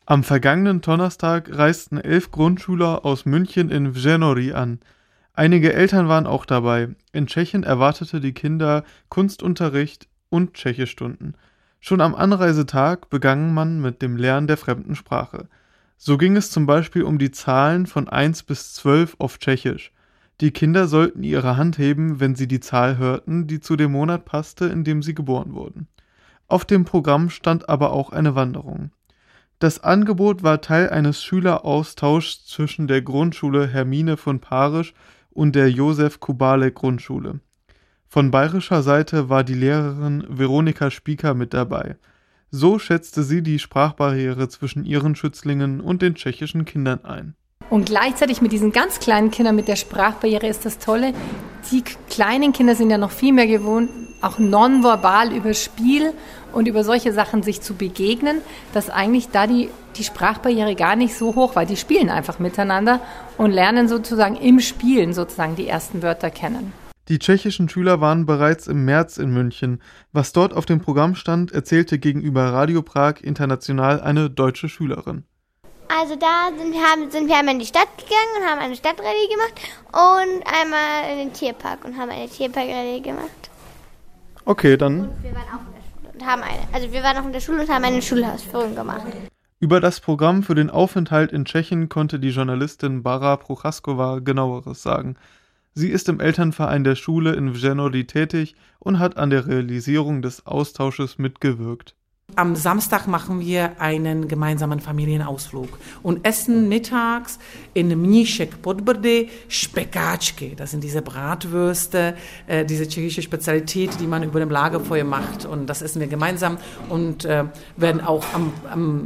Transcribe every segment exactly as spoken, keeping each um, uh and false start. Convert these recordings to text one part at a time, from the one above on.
Am vergangenen Donnerstag reisten elf Grundschüler aus München in Vženory an. Einige Eltern waren auch dabei. In Tschechien erwartete die Kinder Kunstunterricht und Tschechischstunden. Schon am Anreisetag begann man mit dem Lernen der fremden Sprache. So ging es zum Beispiel um die Zahlen von eins bis zwölf auf Tschechisch. Die Kinder sollten ihre Hand heben, wenn sie die Zahl hörten, die zu dem Monat passte, in dem sie geboren wurden. Auf dem Programm stand aber auch eine Wanderung. Das Angebot war Teil eines Schüleraustauschs zwischen der Grundschule Hermine von Parisch und der Josef-Kubale-Grundschule. Von bayerischer Seite war die Lehrerin Veronika Spieker mit dabei. So schätzte sie die Sprachbarriere zwischen ihren Schützlingen und den tschechischen Kindern ein. Und gleichzeitig mit diesen ganz kleinen Kindern mit der Sprachbarriere ist das Tolle, die kleinen Kinder sind ja noch viel mehr gewohnt, auch nonverbal über Spiel und über solche Sachen sich zu begegnen, dass eigentlich da die, die Sprachbarriere gar nicht so hoch war. Die spielen einfach miteinander und lernen sozusagen im Spielen sozusagen die ersten Wörter kennen. Die tschechischen Schüler waren bereits im März in München. Was dort auf dem Programm stand, erzählte gegenüber Radio Prag International eine deutsche Schülerin. Also da sind, haben, sind wir einmal in die Stadt gegangen und haben eine Stadtrallye gemacht und einmal in den Tierpark und haben eine Tierparkrallye gemacht. Okay, dann. Und wir waren auch in der Schule und haben eine, also wir waren auch in der Schule und haben eine Schulhausführung gemacht. Über das Programm für den Aufenthalt in Tschechien konnte die Journalistin Bara Prochaskova genaueres sagen. Sie ist im Elternverein der Schule in Vženory tätig und hat an der Realisierung des Austausches mitgewirkt. Am Samstag machen wir einen gemeinsamen Familienausflug und essen mittags in Mnišek pod Brdy Spekáčky. Das sind diese Bratwürste, äh, diese tschechische Spezialität, die man über dem Lagerfeuer macht. Und das essen wir gemeinsam und äh, werden auch am, am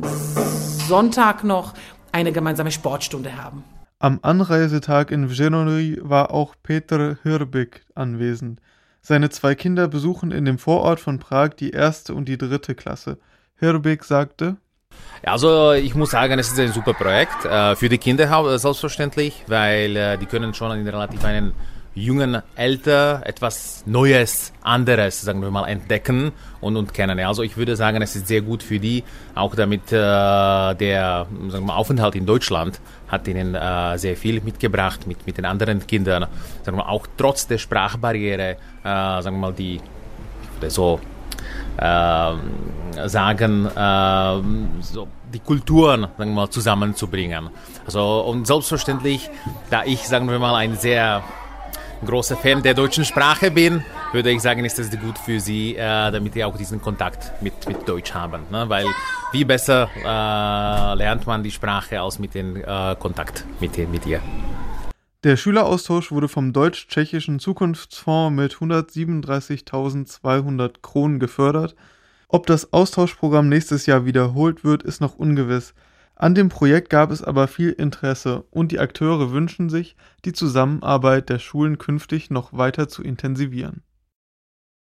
Sonntag noch eine gemeinsame Sportstunde haben. Am Anreisetag in Vženory war auch Petr Hrbek anwesend. Seine zwei Kinder besuchen in dem Vorort von Prag die erste und die dritte Klasse. Hrbek sagte: Ja, also ich muss sagen, es ist ein super Projekt. Äh, für die Kinder selbstverständlich, weil äh, die können schon in relativ einem jungen Alter etwas Neues, anderes, sagen wir mal, entdecken und, und kennen. Also ich würde sagen, es ist sehr gut für die, auch damit äh, der sagen wir mal, Aufenthalt in Deutschland hat ihnen äh, sehr viel mitgebracht mit, mit den anderen Kindern. Sagen wir, auch trotz der Sprachbarriere, äh, sagen wir mal, die so äh, sagen, äh, so die Kulturen, sagen wir mal, zusammenzubringen. Also und selbstverständlich, da ich, sagen wir mal, ein sehr großer Fan der deutschen Sprache bin, würde ich sagen, ist das gut für sie, äh, damit sie auch diesen Kontakt mit, mit Deutsch haben. Ne? Weil wie besser äh, lernt man die Sprache als mit dem äh, Kontakt mit, mit ihr. Der Schüleraustausch wurde vom Deutsch-Tschechischen Zukunftsfonds mit hundertsiebenunddreißigtausendzweihundert Kronen gefördert. Ob das Austauschprogramm nächstes Jahr wiederholt wird, ist noch ungewiss. An dem Projekt gab es aber viel Interesse und die Akteure wünschen sich, die Zusammenarbeit der Schulen künftig noch weiter zu intensivieren.